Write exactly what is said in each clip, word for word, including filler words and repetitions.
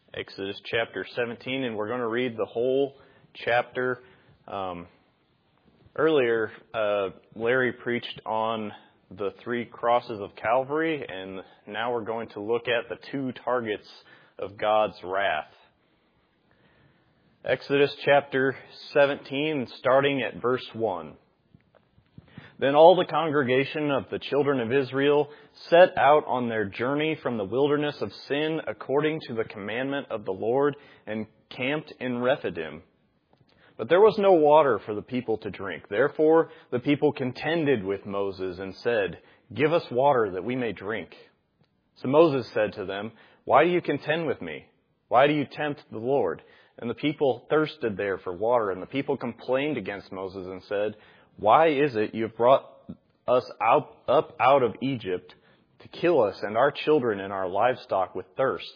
Exodus chapter seventeen, and we're going to read the whole chapter. Um, earlier, uh, Larry preached on the three crosses of Calvary, and now we're going to look at the two targets of God's wrath. Exodus chapter seventeen, starting at verse one. Then all the congregation of the children of Israel set out on their journey from the wilderness of Sin according to the commandment of the Lord and camped in Rephidim. But there was no water for the people to drink. Therefore the people contended with Moses and said, "Give us water that we may drink." So Moses said to them, "Why do you contend with me? Why do you tempt the Lord?" And the people thirsted there for water, and the people complained against Moses and said, "Why is it you have brought us out, up out of Egypt to kill us and our children and our livestock with thirst?"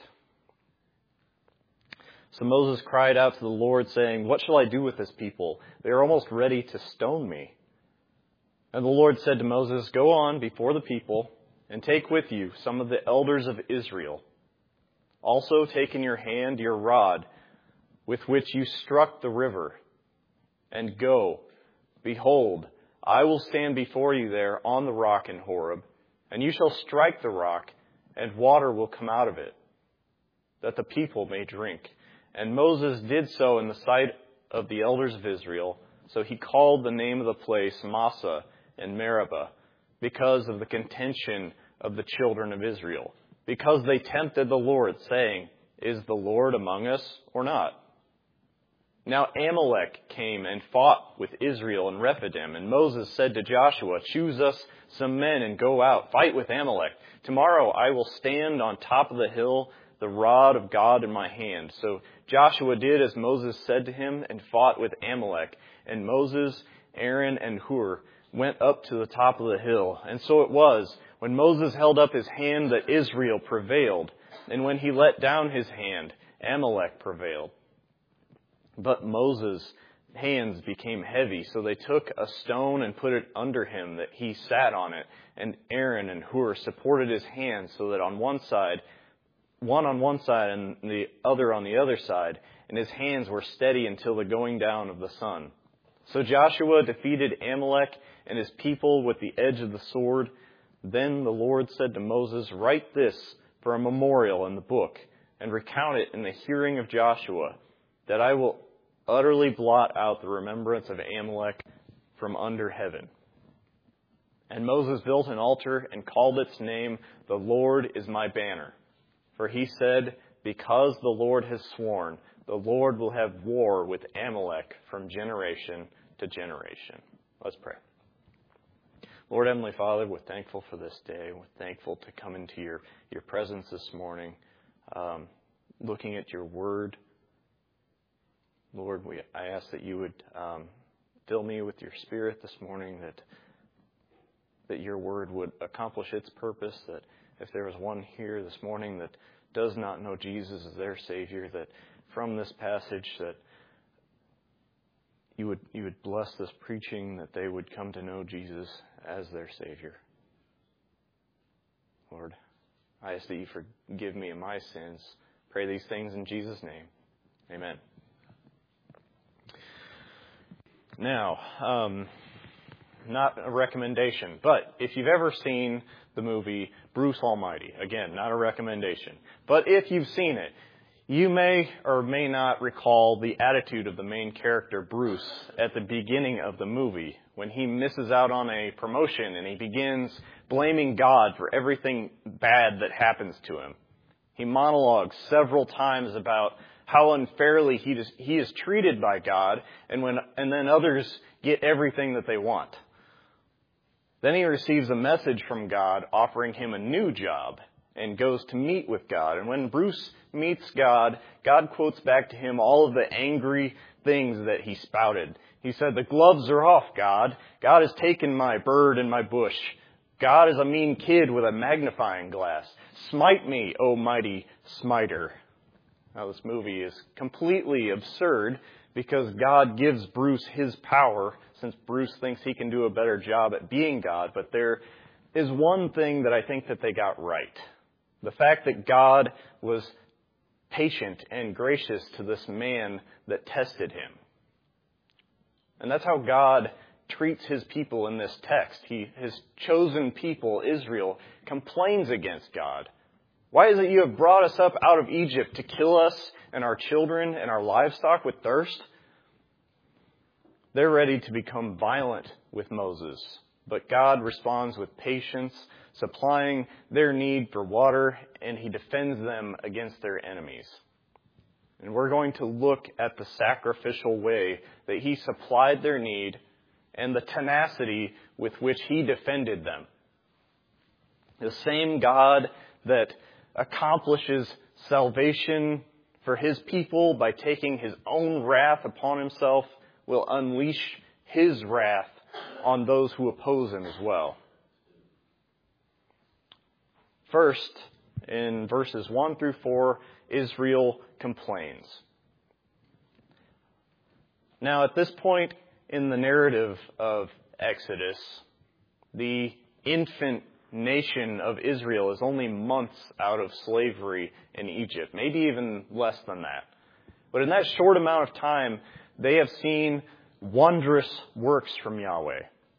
So Moses cried out to the Lord, saying, "What shall I do with this people? They are almost ready to stone me." And the Lord said to Moses, "Go on before the people and take with you some of the elders of Israel. Also take in your hand your rod with which you struck the river, and go. Behold, I will stand before you there on the rock in Horeb, and you shall strike the rock, and water will come out of it, that the people may drink." And Moses did so in the sight of the elders of Israel. So he called the name of the place Massah and Meribah, because of the contention of the children of Israel, because they tempted the Lord, saying, "Is the Lord among us or not?" Now Amalek came and fought with Israel in Rephidim, and Moses said to Joshua, "Choose us some men and go out, fight with Amalek. Tomorrow I will stand on top of the hill, the rod of God in my hand." So Joshua did as Moses said to him and fought with Amalek. And Moses, Aaron, and Hur went up to the top of the hill. And so it was, when Moses held up his hand, that Israel prevailed. And when he let down his hand, Amalek prevailed. But Moses' hands became heavy, so they took a stone and put it under him, that he sat on it. And Aaron and Hur supported his hands, so that on one side, one on one side and the other on the other side, and his hands were steady until the going down of the sun. So Joshua defeated Amalek and his people with the edge of the sword. Then the Lord said to Moses, "Write this for a memorial in the book, and recount it in the hearing of Joshua, that I will utterly blot out the remembrance of Amalek from under heaven." And Moses built an altar and called its name, "The Lord is my banner." For he said, "Because the Lord has sworn, the Lord will have war with Amalek from generation to generation." Let's pray. Lord, Heavenly Father, we're thankful for this day. We're thankful to come into your, your presence this morning, um, looking at your word. Lord, we, I ask that you would um, fill me with your Spirit this morning, that that your word would accomplish its purpose, that if there is one here this morning that does not know Jesus as their Savior, that from this passage that you would you would bless this preaching, that they would come to know Jesus as their Savior. Lord, I ask that you forgive me of my sins. Pray these things in Jesus' name. Amen. Now, um, not a recommendation, but if you've ever seen the movie Bruce Almighty, again, not a recommendation, but if you've seen it, you may or may not recall the attitude of the main character, Bruce, at the beginning of the movie, when he misses out on a promotion and he begins blaming God for everything bad that happens to him. He monologues several times about how unfairly he is, he is treated by God, and when and then others get everything that they want. Then he receives a message from God offering him a new job and goes to meet with God. And when Bruce meets God, God quotes back to him all of the angry things that he spouted. He said, "The gloves are off, God. God has taken my bird and my bush. God is a mean kid with a magnifying glass. Smite me, O mighty smiter." Now, this movie is completely absurd because God gives Bruce his power, since Bruce thinks he can do a better job at being God. But there is one thing that I think that they got right. The fact that God was patient and gracious to this man that tested him. And that's how God treats his people in this text. He, his chosen people, Israel, complains against God. Why is it you have brought us up out of Egypt to kill us and our children and our livestock with thirst? They're ready to become violent with Moses. But God responds with patience, supplying their need for water, and he defends them against their enemies. And we're going to look at the sacrificial way that he supplied their need and the tenacity with which he defended them. The same God that accomplishes salvation for his people by taking his own wrath upon himself will unleash his wrath on those who oppose him as well. First, in verses one through four, Israel complains. Now, at this point in the narrative of Exodus, the infant nation of Israel is only months out of slavery in Egypt, maybe even less than that. But in that short amount of time, they have seen wondrous works from Yahweh.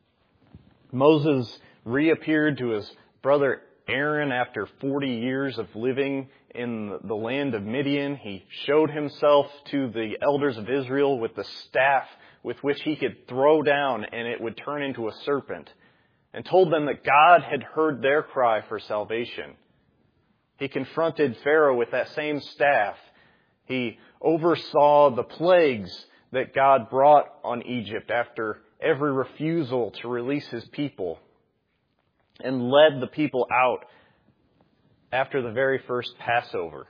Moses reappeared to his brother Aaron after forty years of living in the land of Midian. He showed himself to the elders of Israel with the staff with which he could throw down and it would turn into a serpent, and told them that God had heard their cry for salvation. He confronted Pharaoh with that same staff. He oversaw the plagues that God brought on Egypt after every refusal to release his people, and led the people out after the very first Passover.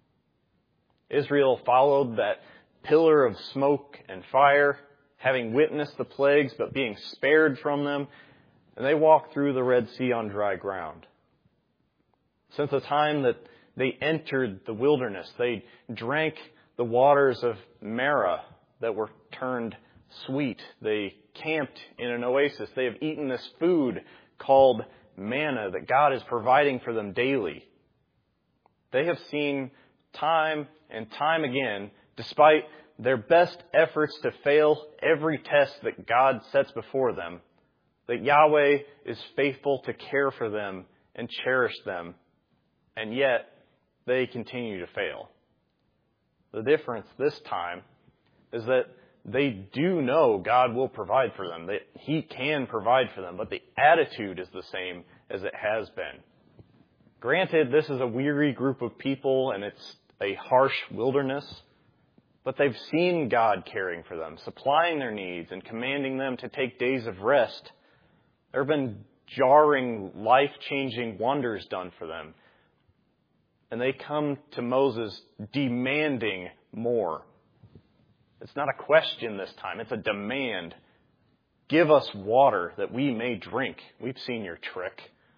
Israel followed that pillar of smoke and fire, having witnessed the plagues but being spared from them, and they walked through the Red Sea on dry ground. Since the time that they entered the wilderness, they drank the waters of Marah that were turned sweet. They camped in an oasis. They have eaten this food called manna that God is providing for them daily. They have seen time and time again, despite their best efforts to fail every test that God sets before them, that Yahweh is faithful to care for them and cherish them, and yet they continue to fail. The difference this time is that they do know God will provide for them, that He can provide for them, but the attitude is the same as it has been. Granted, this is a weary group of people and it's a harsh wilderness, but they've seen God caring for them, supplying their needs and commanding them to take days of rest. There have been jarring, life-changing wonders done for them. And they come to Moses demanding more. It's not a question this time, it's a demand. Give us water that we may drink. We've seen your trick.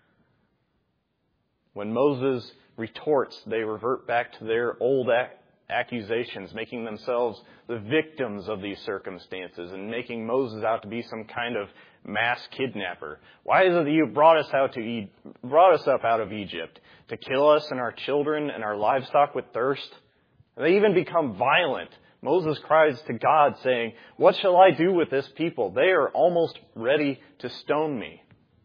When Moses retorts, they revert back to their old ac- accusations, making themselves the victims of these circumstances and making Moses out to be some kind of mass kidnapper. Why is it that you brought us out to e- brought us up out of Egypt to kill us and our children and our livestock with thirst? And they even become violent. Moses cries to God saying, "What shall I do with this people? They are almost ready to stone me."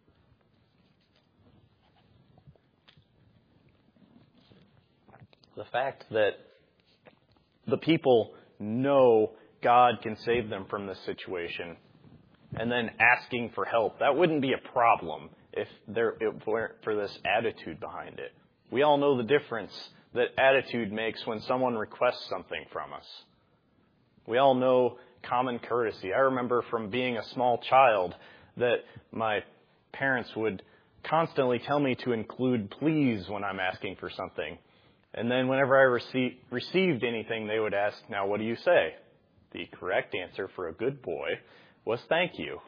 The fact that the people know God can save them from this situation and then asking for help, that wouldn't be a problem if there it weren't for this attitude behind it. We all know the difference that attitude makes when someone requests something from us. We all know common courtesy. I remember from being a small child that my parents would constantly tell me to include please when I'm asking for something. And then whenever I rece- received anything, they would ask, "Now what do you say?" The correct answer for a good boy was "thank you."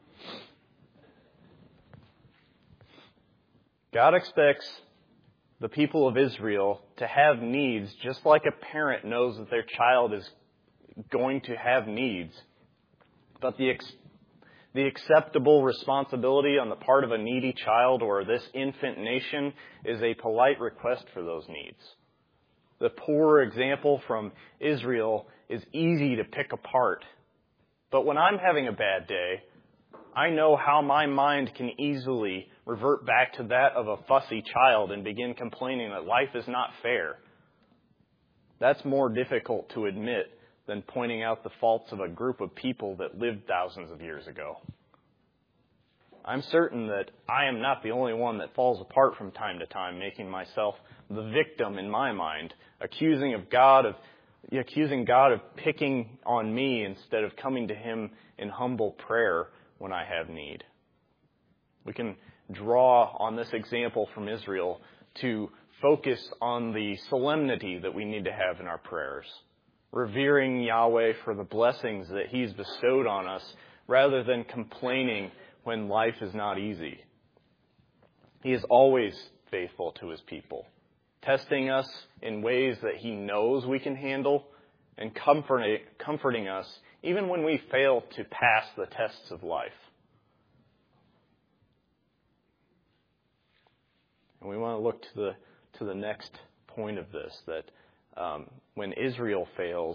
God expects the people of Israel to have needs just like a parent knows that their child is going to have needs. But the ex- the acceptable responsibility on the part of a needy child or this infant nation is a polite request for those needs. the poor example from Israel is easy to pick apart. But when I'm having a bad day, I know how my mind can easily revert back to that of a fussy child and begin complaining that life is not fair. That's more difficult to admit than pointing out the faults of a group of people that lived thousands of years ago. I'm certain that I am not the only one that falls apart from time to time, making myself the victim in my mind, accusing of God of accusing God of picking on me instead of coming to Him in humble prayer when I have need. We can draw on this example from Israel to focus on the solemnity that we need to have in our prayers, revering Yahweh for the blessings that He's bestowed on us rather than complaining when life is not easy. He is always faithful to His people, testing us in ways that He knows we can handle and comforting, comforting us even when we fail to pass the tests of life. And we want to look to the to the next point of this, that um, when Israel fails,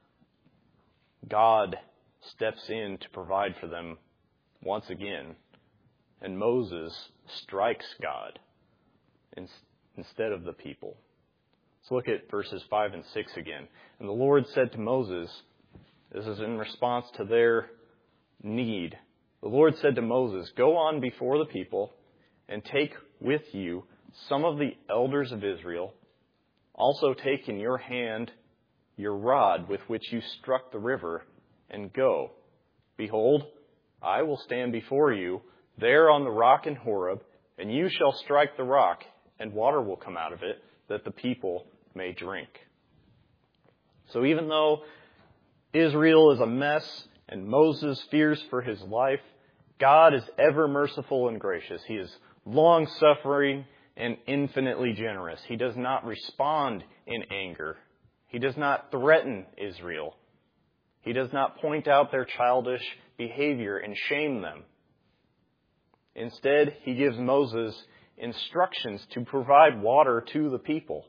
God steps in to provide for them once again, and Moses strikes God in, instead of the people. Let's look at verses five and six again. And the Lord said to Moses, this is in response to their need. The Lord said to Moses, go on before the people and take with you some of the elders of Israel. Also take in your hand your rod with which you struck the river, and go. Behold, I will stand before you there on the rock in Horeb, and you shall strike the rock, and water will come out of it, that the people may drink. So even though Israel is a mess and Moses fears for his life, God is ever merciful and gracious. He is long-suffering and infinitely generous. He does not respond in anger. He does not threaten Israel. He does not point out their childish behavior and shame them. Instead, He gives Moses instructions to provide water to the people.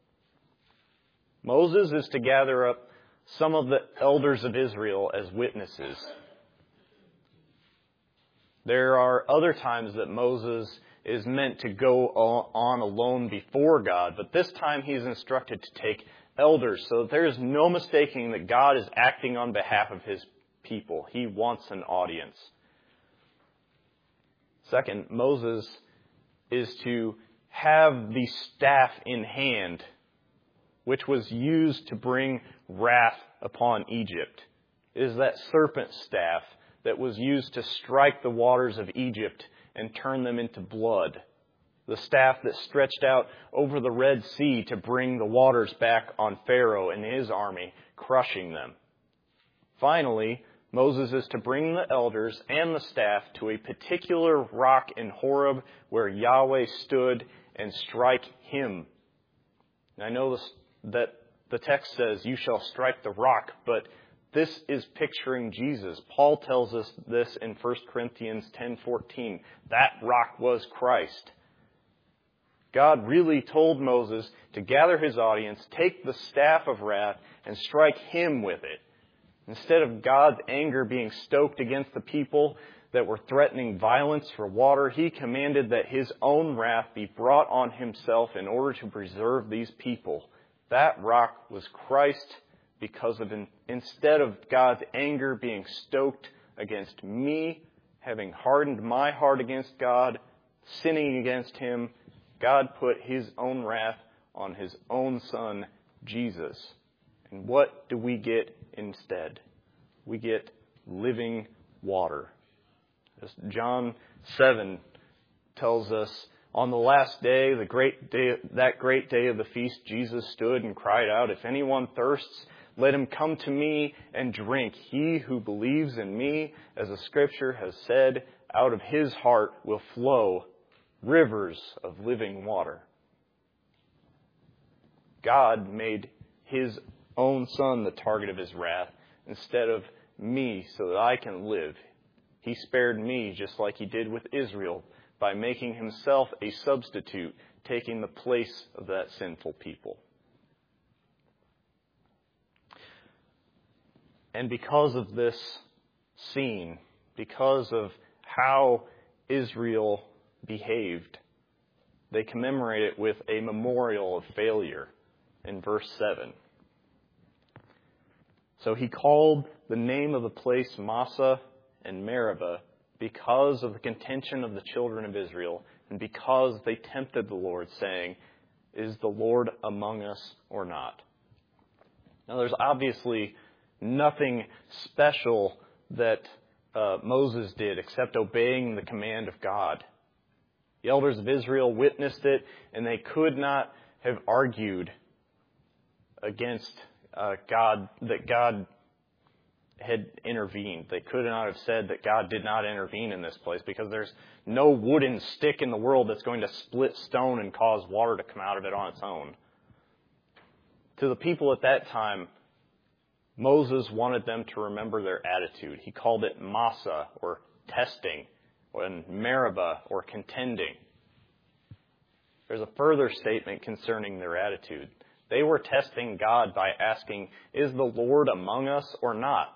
Moses is to gather up some of the elders of Israel as witnesses. There are other times that Moses is meant to go on alone before God, but this time he's instructed to take elders, so that there is no mistaking that God is acting on behalf of His people. He wants an audience. Second, Moses is to have the staff in hand, which was used to bring wrath upon Egypt. It is that serpent staff that was used to strike the waters of Egypt and turn them into blood. The staff that stretched out over the Red Sea to bring the waters back on Pharaoh and his army, crushing them. Finally, Moses is to bring the elders and the staff to a particular rock in Horeb where Yahweh stood and strike him. And I know this, that the text says, you shall strike the rock, but this is picturing Jesus. Paul tells us this in First Corinthians ten fourteen. That rock was Christ. God really told Moses to gather his audience, take the staff of wrath, and strike him with it. Instead of God's anger being stoked against the people that were threatening violence for water, He commanded that His own wrath be brought on Himself in order to preserve these people. That rock was Christ, because of in, instead of God's anger being stoked against me, having hardened my heart against God, sinning against Him, God put His own wrath on His own Son, Jesus. And what do we get instead? We get living water. As John seven tells us, on the last day, the great day, that great day of the feast, Jesus stood and cried out, if anyone thirsts, let him come to me and drink. He who believes in me, as the Scripture has said, out of his heart will flow rivers of living water. God made His own Son the target of His wrath instead of me so that I can live. He spared me just like He did with Israel by making Himself a substitute, taking the place of that sinful people. And because of this scene, because of how Israel behaved, they commemorate it with a memorial of failure in verse seven. So he called the name of the place Massah and Meribah because of the contention of the children of Israel and because they tempted the Lord, saying, "Is the Lord among us or not?" Now there's obviously nothing special that uh, Moses did except obeying the command of God. The elders of Israel witnessed it, and they could not have argued against uh, God, that God had intervened. They could not have said that God did not intervene in this place, because there's no wooden stick in the world that's going to split stone and cause water to come out of it on its own. To the people at that time, Moses wanted them to remember their attitude. He called it Massah, or testing, and Meribah, or contending. There's a further statement concerning their attitude. They were testing God by asking, "Is the Lord among us or not?"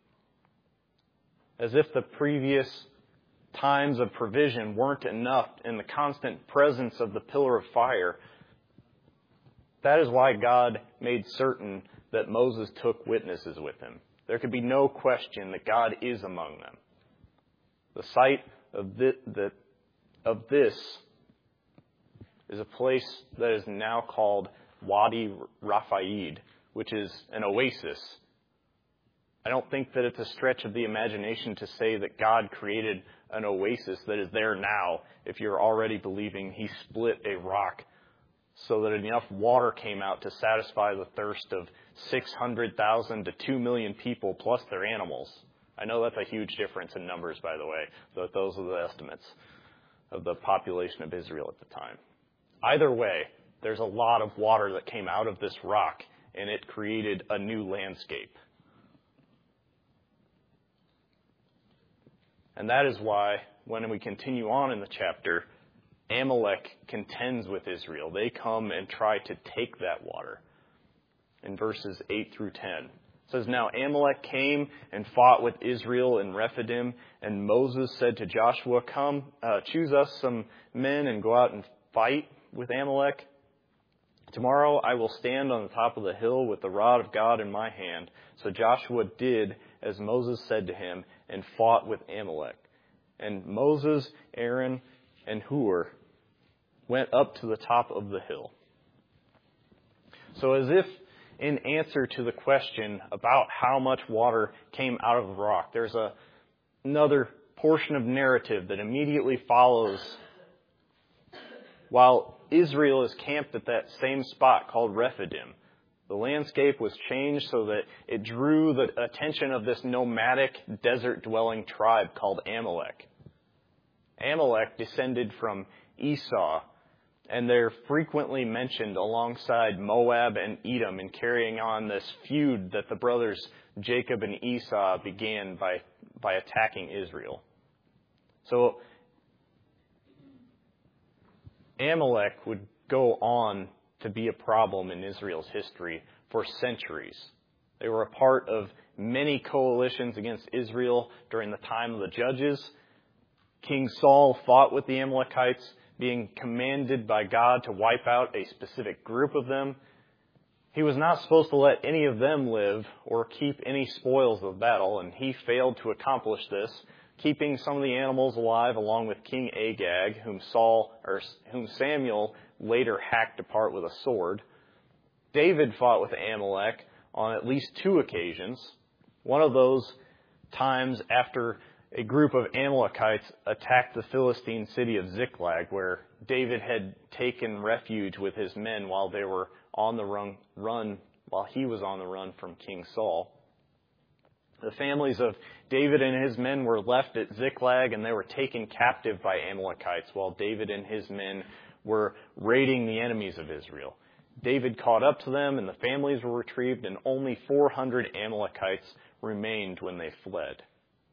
As if the previous times of provision weren't enough in the constant presence of the pillar of fire. That is why God made certain that Moses took witnesses with him. There could be no question that God is among them. The site of this, the, of this is a place that is now called Wadi Rafaid, which is an oasis. I don't think that it's a stretch of the imagination to say that God created an oasis that is there now if you're already believing he split a rock so that enough water came out to satisfy the thirst of six hundred thousand to two million people plus their animals. I know that's a huge difference in numbers, by the way, but those are the estimates of the population of Israel at the time. Either way, there's a lot of water that came out of this rock, and it created a new landscape. And that is why, when we continue on in the chapter, Amalek contends with Israel. They come and try to take that water. In verses eight through ten. It says, "Now Amalek came and fought with Israel in Rephidim, and Moses said to Joshua, 'Come, uh, choose us some men and go out and fight with Amalek. Tomorrow I will stand on the top of the hill with the rod of God in my hand.' So Joshua did as Moses said to him and fought with Amalek. And Moses, Aaron, and Hur went up to the top of the hill." So as if in answer to the question about how much water came out of the rock, there's a, another portion of narrative that immediately follows. While Israel is camped at that same spot called Rephidim, the landscape was changed so that it drew the attention of this nomadic, desert-dwelling tribe called Amalek. Amalek descended from Esau, and they're frequently mentioned alongside Moab and Edom in carrying on this feud that the brothers Jacob and Esau began by, by attacking Israel. So Amalek would go on to be a problem in Israel's history for centuries. They were a part of many coalitions against Israel during the time of the Judges. King Saul fought with the Amalekites, being commanded by God to wipe out a specific group of them. He was not supposed to let any of them live or keep any spoils of battle, and he failed to accomplish this, keeping some of the animals alive along with King Agag, whom Saul or whom Samuel later hacked apart with a sword. David fought with Amalek on at least two occasions. One of those times after a group of Amalekites attacked the Philistine city of Ziklag, where David had taken refuge with his men while they were on the run, run while he was on the run from King Saul. The families of David and his men were left at Ziklag, and they were taken captive by Amalekites while David and his men were raiding the enemies of Israel. David caught up to them, and the families were retrieved, and only four hundred Amalekites remained when they fled.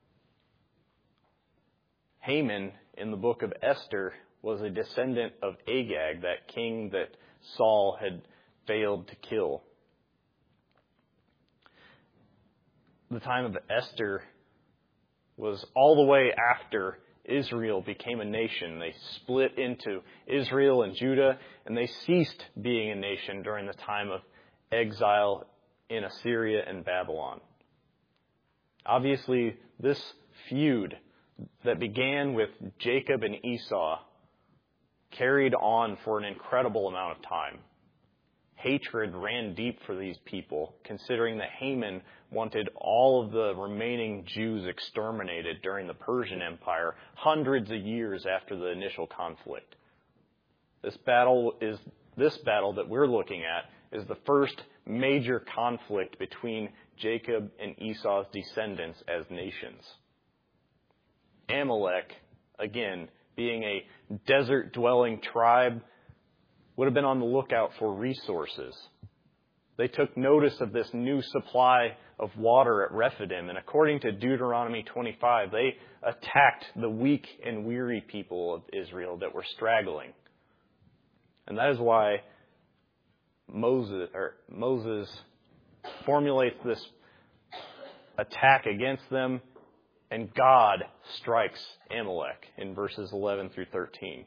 Haman, in the book of Esther, was a descendant of Agag, that king that Saul had failed to kill. the time of Esther was all the way after Israel became a nation. They split into Israel and Judah, and they ceased being a nation during the time of exile in Assyria and Babylon. Obviously, this feud that began with Jacob and Esau carried on for an incredible amount of time. Hatred ran deep for these people, considering that Haman wanted all of the remaining Jews exterminated during the Persian Empire hundreds of years after the initial conflict. This battle is this battle that we're looking at is the first major conflict between Jacob and Esau's descendants as nations. Amalek, again, being a desert-dwelling tribe, would have been on the lookout for resources. They took notice of this new supply of water at Rephidim, and according to Deuteronomy twenty-five, they attacked the weak and weary people of Israel that were straggling. And that is why Moses, or Moses formulates this attack against them, and God strikes Amalek in verses eleven through thirteen.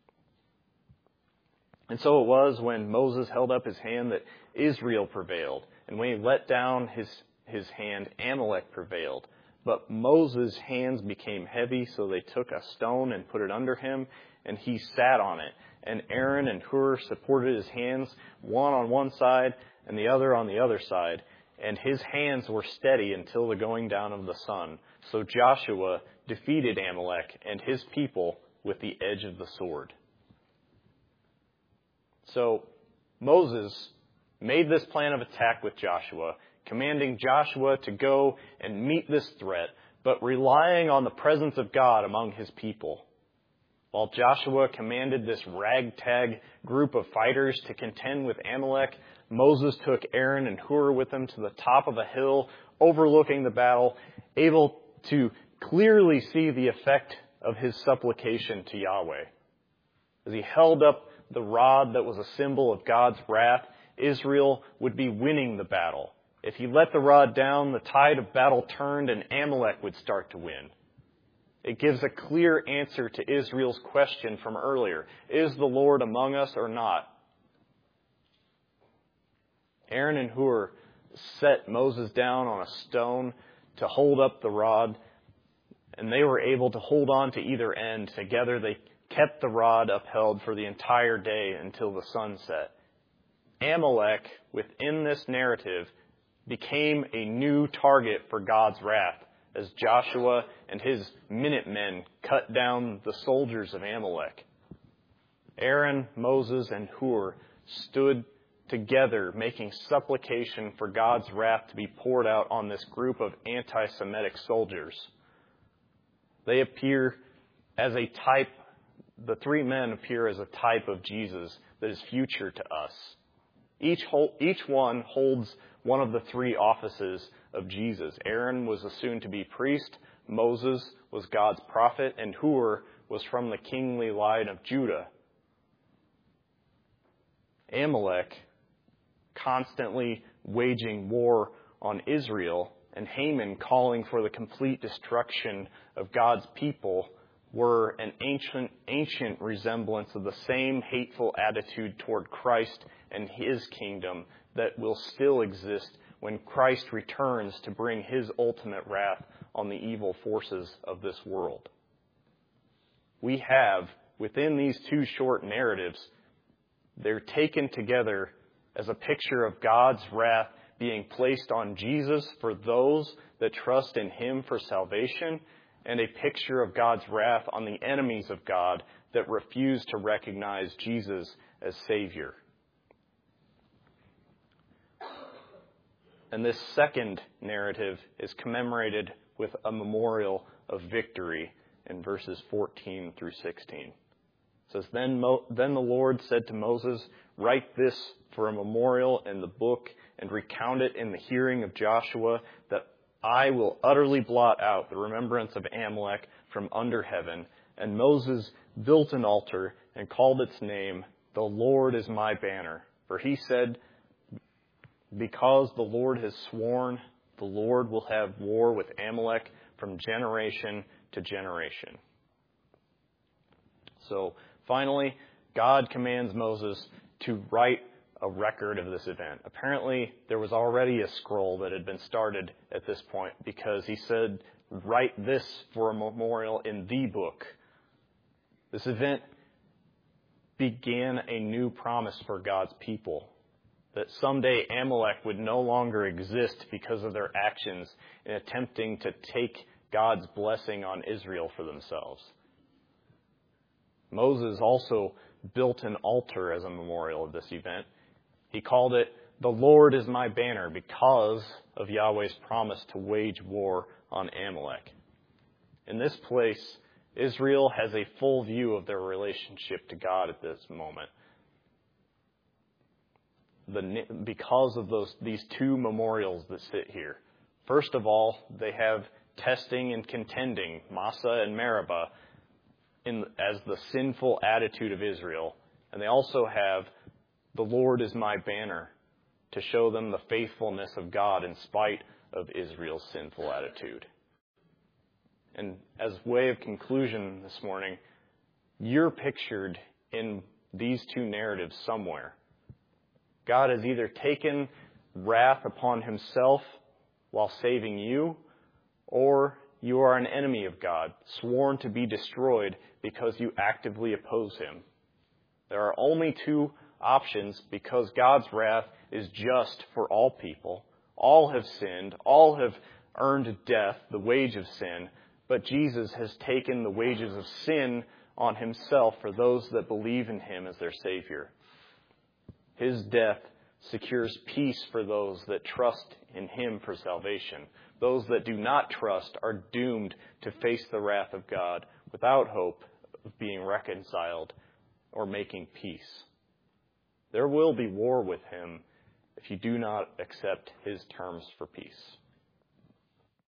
And so it was when Moses held up his hand that Israel prevailed. And when he let down his, his hand, Amalek prevailed. But Moses' hands became heavy, so they took a stone and put it under him, and he sat on it. And Aaron and Hur supported his hands, one on one side and the other on the other side. And his hands were steady until the going down of the sun. So Joshua defeated Amalek and his people with the edge of the sword. So Moses made this plan of attack with Joshua, commanding Joshua to go and meet this threat, but relying on the presence of God among his people. While Joshua commanded this ragtag group of fighters to contend with Amalek, Moses took Aaron and Hur with him to the top of a hill overlooking the battle, able to clearly see the effect of his supplication to Yahweh. As he held up the rod that was a symbol of God's wrath, Israel would be winning the battle. If he let the rod down, the tide of battle turned and Amalek would start to win. It gives a clear answer to Israel's question from earlier. Is the Lord among us or not? Aaron and Hur set Moses down on a stone to hold up the rod, and they were able to hold on to either end. Together they kept the rod upheld for the entire day until the sun set. Amalek, within this narrative, became a new target for God's wrath as Joshua and his Minutemen cut down the soldiers of Amalek. Aaron, Moses, and Hur stood together making supplication for God's wrath to be poured out on this group of anti-Semitic soldiers. They appear as a type The three men appear as a type of Jesus that is future to us. Each, hold, each one holds one of the three offices of Jesus. Aaron was a soon-to-be priest, Moses was God's prophet, and Hur was from the kingly line of Judah. Amalek, constantly waging war on Israel, and Haman calling for the complete destruction of God's people, were an ancient, ancient resemblance of the same hateful attitude toward Christ and his kingdom that will still exist when Christ returns to bring his ultimate wrath on the evil forces of this world. We have, within these two short narratives, they're taken together as a picture of God's wrath being placed on Jesus for those that trust in him for salvation, and a picture of God's wrath on the enemies of God that refuse to recognize Jesus as Savior. And this second narrative is commemorated with a memorial of victory in verses fourteen through sixteen. It says, then, Mo- then the Lord said to Moses, write this for a memorial in the book and recount it in the hearing of Joshua, that I will utterly blot out the remembrance of Amalek from under heaven. And Moses built an altar and called its name, The Lord is my banner. For he said, because the Lord has sworn, the Lord will have war with Amalek from generation to generation. So finally, God commands Moses to write a record of this event. Apparently, there was already a scroll that had been started at this point because he said, write this for a memorial in the book. This event began a new promise for God's people, that someday Amalek would no longer exist because of their actions in attempting to take God's blessing on Israel for themselves. Moses also built an altar as a memorial of this event. He called it, "The Lord is my banner," because of Yahweh's promise to wage war on Amalek. In this place, Israel has a full view of their relationship to God at this moment. The, because of those these two memorials that sit here. First of all, they have testing and contending, Massah and Meribah, in, as the sinful attitude of Israel. And they also have, "The Lord is my banner," to show them the faithfulness of God in spite of Israel's sinful attitude. And as way of conclusion this morning, you're pictured in these two narratives somewhere. God has either taken wrath upon himself while saving you, or you are an enemy of God, sworn to be destroyed because you actively oppose him. There are only two options because God's wrath is just for all people. All have sinned. All have earned death, the wage of sin. But Jesus has taken the wages of sin on himself for those that believe in him as their Savior. His death secures peace for those that trust in him for salvation. Those that do not trust are doomed to face the wrath of God without hope of being reconciled or making peace. There will be war with him if you do not accept his terms for peace.